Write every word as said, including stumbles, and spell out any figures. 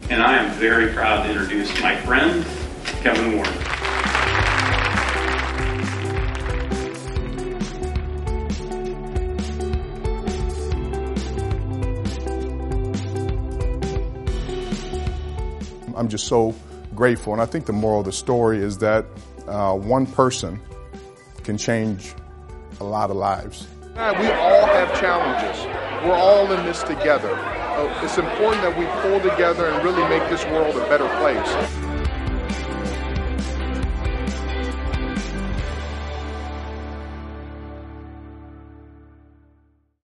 and I am very proud to introduce my friend, Kevin Warner. I'm just so grateful, and I think the moral of the story is that uh, one person can change a lot of lives. We all have challenges. We're all in this together. Uh, it's important that we pull together and really make this world a better place.